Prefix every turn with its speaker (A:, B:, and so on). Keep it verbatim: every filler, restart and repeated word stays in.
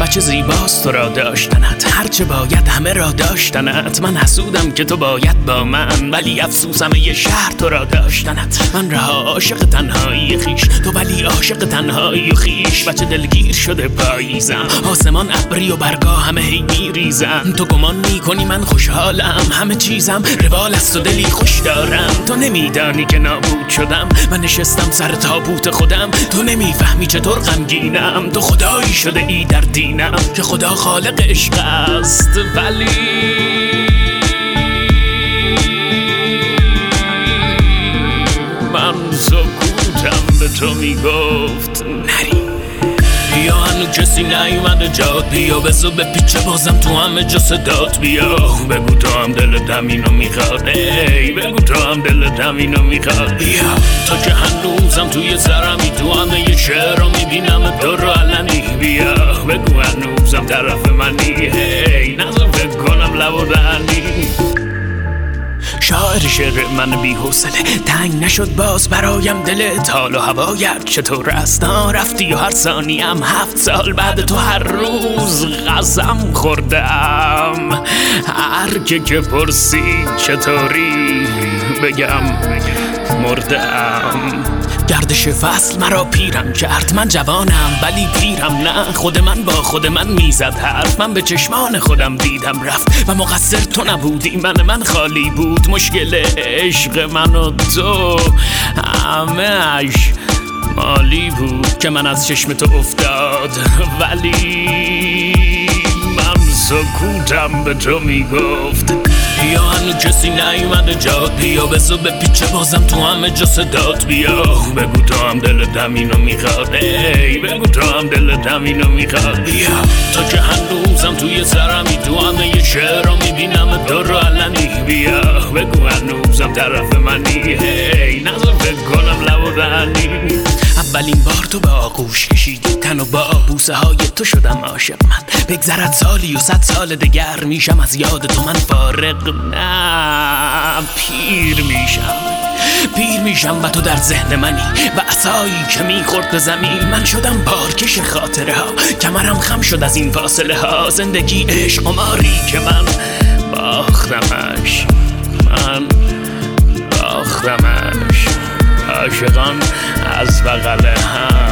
A: چه زیباست تو را داشتنت، هرچه باید همه را داشتنت. من حسودم که تو باید با من، ولی افسوسم یه شهر تو را داشتنت. من رها عاشق تنهایی خیش، تو ولی عاشق تنهایی و خیش. بچه دلگیر شده پاییزم، آسمان ابری و برگا همه هی میریزم. تو گمان میکنی من خوشحالم، همه چیزم روال است و دلی خوش دارم. تو نمیدانی که نابود شدم، من نشستم سر تابوت خودم. تو نمیفهمی چطور غمگینم، تو خدایی شده ای در دینم که خدا خالق عشق است. ولی من سکوتم به تو میگفت نری، بیا هنو کسی نیومده جات، بیا بزو به پیچه بازم تو همه جا صدات. بیا بگو تو هم دلت همینو میخواد، ای بگو تو هم دلت همینو میخواد. بیا تا که هنوزم توی سرمی، تو همه یه شعر رو میبینم تو رو علنی. بیا بگو هنوزم طرف منی، هی نظر فکر کنم لب و دهنی. شاعر شعر من بی حوصله، تنگ نشد باز برایم دلت. حال و هوایت چطور است؟ رفتی و هر ثانیم هفت سال بعد تو هر روز غزم خوردم. هر که که پرسید چطوری بگم مردم. گردش فصل مرا پیرم کرد، من جوانم ولی پیرم نه. خود من با خود من میزد حرف، من به چشمان خودم دیدم رفت. و مقصر تو نبودی، من من خالی بود. مشکل عشق من و تو همه‌اش مالی بود که من از چشم تو افتاد. ولی من سکوتم به تو میگفت بیا هنو کسی نیومده جات، بیا بزو به پیچه بازم تو همه جا صدات. بیا بگو تو هم دلت همینو میخواد، ای بگو تو هم دلت همینو میخواد. بیا تا که هنوزم توی سرمی، تو همه یه شعر رو میبینم تو رو علنی. بیا بگو هنوزم طرف منی، هی نظر فکر کنم لب و دهنی. اولین بار تو به آغوش کشیدی تن و با بوسه های تو شدم عاشق من. بگذرد سالی و صد سال دگر میشم از یاد تو من فارغ. نه پیر میشم، پیر میشم و تو در ذهن منی و عصایی که میخورد به زمین. من شدم بارکش خاطره ها، کمرم خم شد از این فاصله ها. زندگی عشق قماری که من باختمش، من باختمش. عاشقان از بغل هم